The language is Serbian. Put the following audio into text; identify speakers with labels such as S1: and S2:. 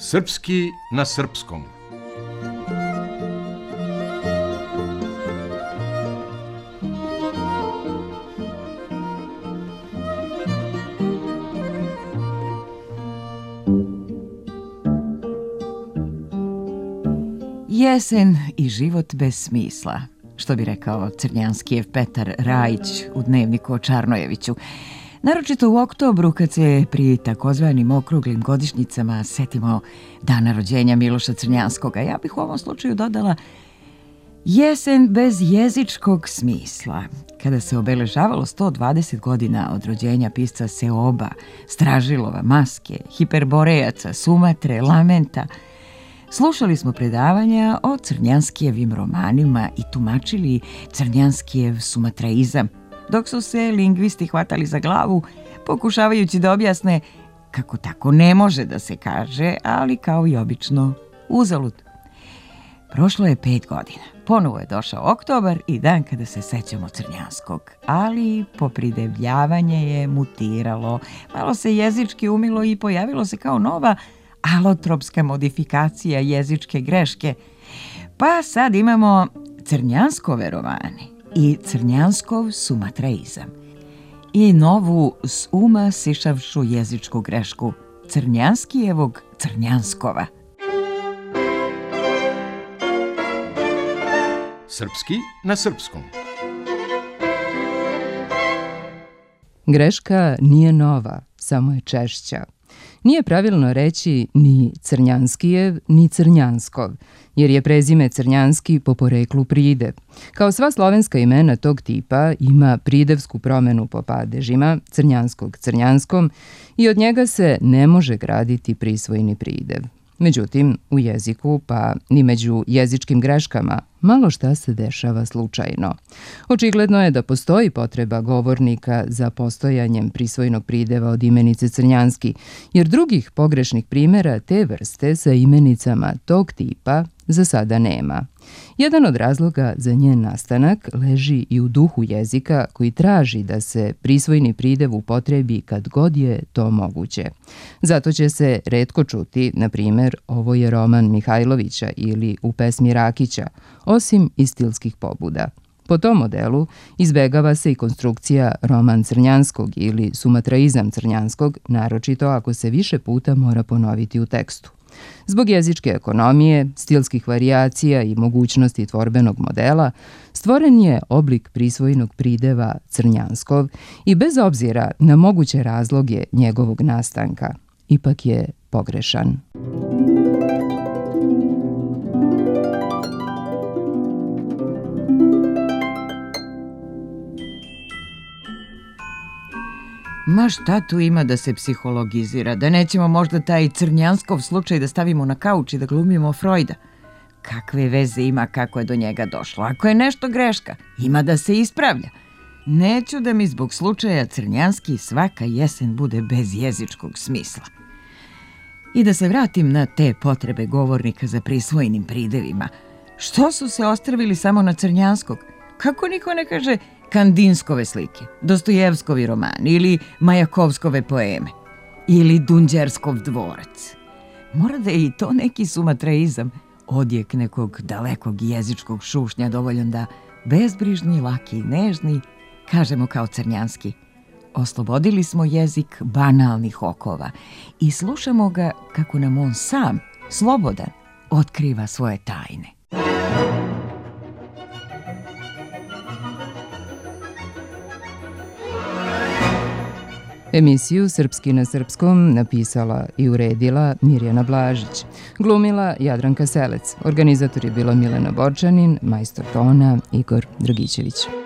S1: Srpski na srpskom.
S2: Jesen i život bez smisla, što bi rekao Crnjanskijev Petar Rajić u dnevniku o Čarnojeviću. Naročito u oktobru, kad se pri takozvanim okruglim godišnjicama setimo dana rođenja Miloša Crnjanskoga. Ja bih u ovom slučaju dodala jesen bez jezičkog smisla. Kada se obeležavalo 120 godina od rođenja pisca Seoba, Stražilova, Maske, Hiperborejaca, Sumatre, Lamenta, slušali smo predavanja o Crnjanskijevim romanima i tumačili Crnjanskijev sumatraizam, dok su se lingvisti hvatali za glavu, pokušavajući da objasne kako tako ne može da se kaže, ali kao i obično, uzalud. Prošlo je 5 godina. Ponovo je došao oktobar i dan kada se sećamo Crnjanskog, ali popridevljavanje je mutiralo, malo se jezički umilo i pojavilo se kao nova alotropska modifikacija jezičke greške. Pa sad imamo Crnjanskove romane i Crnjanskov sumatraizam i novu s uma sišavšu jezičku grešku Crnjanskijevog Crnjanskova.
S1: Srpski na srpskom.
S3: Greška nije nova, samo je češća. Nije pravilno reći ni Crnjanskijev, ni Crnjanskov, jer je prezime Crnjanski po poreklu pridev. Kao sva slovenska imena tog tipa ima pridevsku promenu po padežima, Crnjanskog Crnjanskom, i od njega se ne može graditi prisvojni pridev. Međutim, u jeziku, pa ni među jezičkim greškama, malo šta se dešava slučajno. Očigledno je da postoji potreba govornika za postojanjem prisvojnog prideva od imenice Crnjanski, jer drugih pogrešnih primjera te vrste sa imenicama tog tipa za sada nema. Jedan od razloga za njen nastanak leži i u duhu jezika koji traži da se prisvojni pridev upotrebi kad god je to moguće. Zato će se retko čuti, na primjer, ovo je roman Mihajlovića ili u pesmi Rakića, osim iz stilskih pobuda. Po tom modelu izbegava se i konstrukcija roman Crnjanskog ili sumatraizam Crnjanskog, naročito ako se više puta mora ponoviti u tekstu. Zbog jezičke ekonomije, stilskih varijacija i mogućnosti tvorbenog modela, stvoren je oblik prisvojnog prideva Crnjanskov i bez obzira na moguće razloge njegovog nastanka, ipak je pogrešan.
S2: Ma šta tu ima da se psihologizira, da nećemo možda taj Crnjanskov slučaj da stavimo na kauč i da glumimo Freuda? Kakve veze ima kako je do njega došlo? Ako je nešto greška, ima da se ispravlja. Neću da mi zbog slučaja Crnjanski svaka jesen bude bez jezičkog smisla. I da se vratim na te potrebe govornika za prisvojenim pridevima. Što su se ostrvili samo na Crnjanskog? Kako niko ne kaže Kandinskove slike, Dostojevskovi romani ili Majakovskove poeme ili Dunđerskov dvorac? Mora da je i to neki sumatraizam, odjek nekog dalekog jezičkog šušnja dovoljan da bezbrižni, laki i nežni kažemo kao Crnjanski: oslobodili smo jezik banalnih okova i slušamo ga kako nam on sam, slobodan, otkriva svoje tajne.
S3: Emisiju Srpski na srpskom napisala i uredila Mirjana Blažić. Glumila Jadranka Selec. Organizator je bila Milena Borčanin, majstor tona Igor Dragićević.